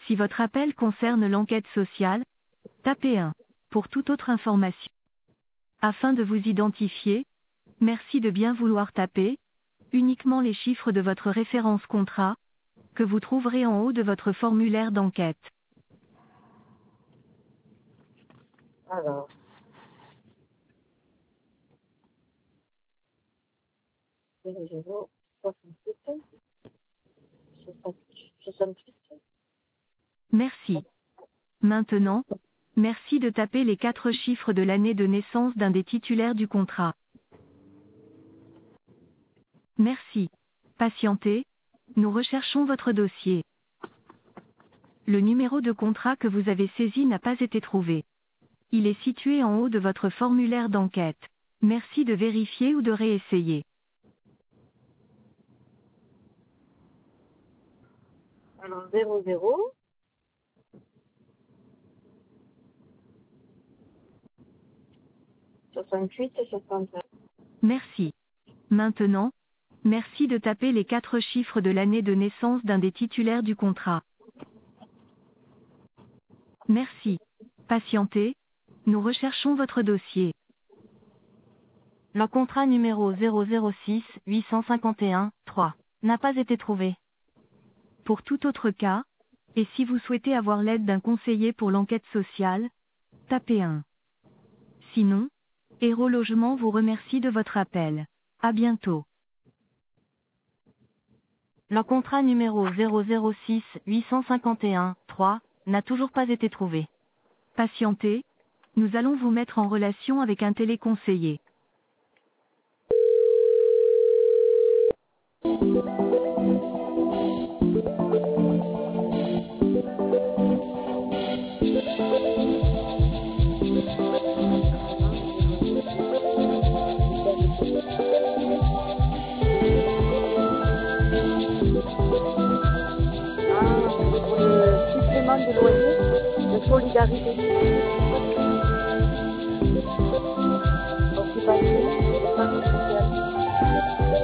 Si votre appel concerne l'enquête sociale, tapez 1. Pour toute autre information. Afin de vous identifier, merci de bien vouloir taper uniquement les chiffres de votre référence contrat, que vous trouverez en haut de votre formulaire d'enquête. Alors, 00 68 68. Merci. Maintenant, merci de taper les 4 chiffres de l'année de naissance d'un des titulaires du contrat. Merci. Patientez, nous recherchons votre dossier. Le numéro de contrat que vous avez saisi n'a pas été trouvé. Il est situé en haut de votre formulaire d'enquête. Merci de vérifier ou de réessayer. Alors, 00 68 67. Merci. Maintenant, merci de taper les 4 chiffres de l'année de naissance d'un des titulaires du contrat. Merci. Patientez, nous recherchons votre dossier. Le contrat numéro 006 851 3 n'a pas été trouvé. Pour tout autre cas, et si vous souhaitez avoir l'aide d'un conseiller pour l'enquête sociale, tapez 1. Sinon, Héros Logement vous remercie de votre appel. À bientôt. Le contrat numéro 006 851 3 n'a toujours pas été trouvé. Patientez, nous allons vous mettre en relation avec un téléconseiller. Pour le supplément de loyer de solidarité. Occupation, parc social.